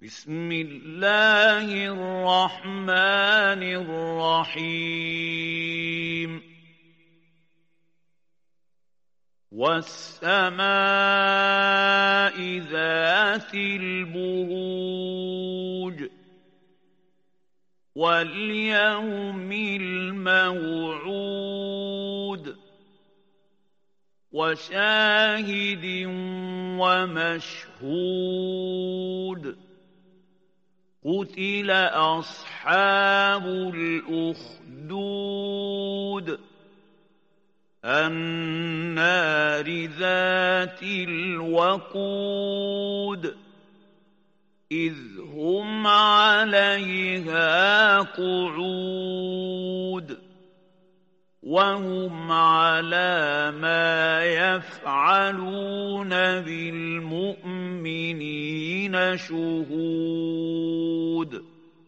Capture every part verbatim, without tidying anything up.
بسم الله الرحمن الرحيم والسماء ذات البروج واليوم الموعود وشاهد ومشهود قتل أصحاب الأخدود النار ذات الوقود إذ هم عليها قعود وهم على ما يفعلون بالمؤمنين شهود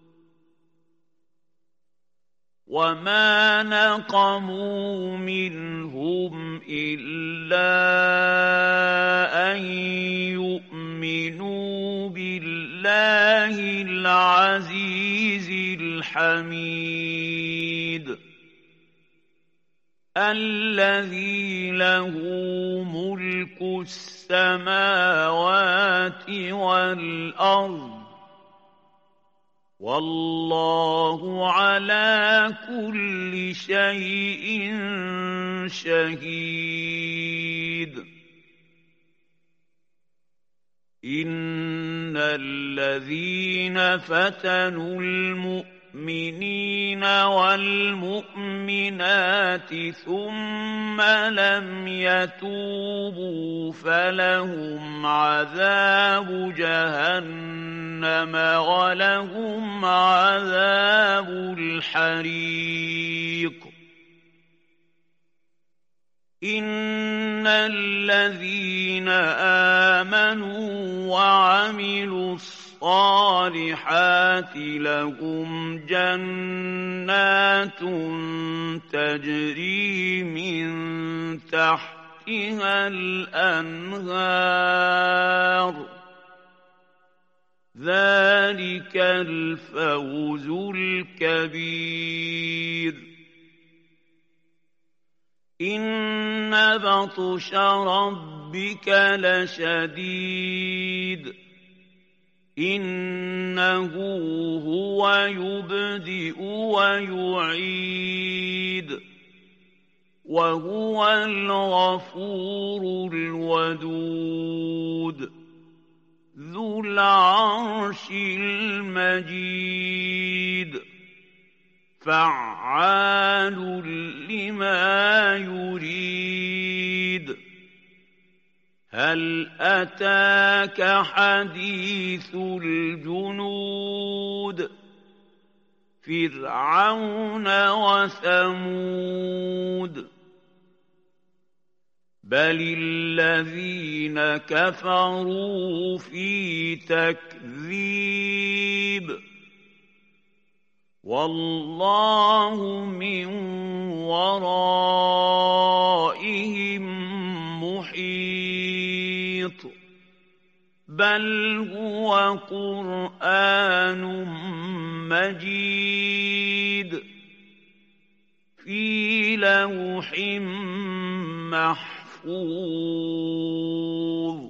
وما نقموا منهم إلا أن يؤمنوا بالله العزيز الحميد الذي له ملك السماوات والأرض والله على كل شيء شهيد إن الذين فتنوا المؤمنين المؤمنين والمؤمنات ثم لم يتوبوا فلهم عذاب جهنم ولهم عذاب الحريق إن الذين آمنوا وعملوا الصالحات لهم جنات تجري من تحتها الأنهار ذلك الفوز الكبير إن بطش ربك لشديد إنه هو يبدئ ويعيد وهو الغفور الودود ذو العرش المجيد فعال لما يريد هل أتاك حديث الجنود فرعون وثمود بل الذين كفروا في تكذيب والله من ورائهم محيط بل هو قرآن مجيد في لوح محفوظ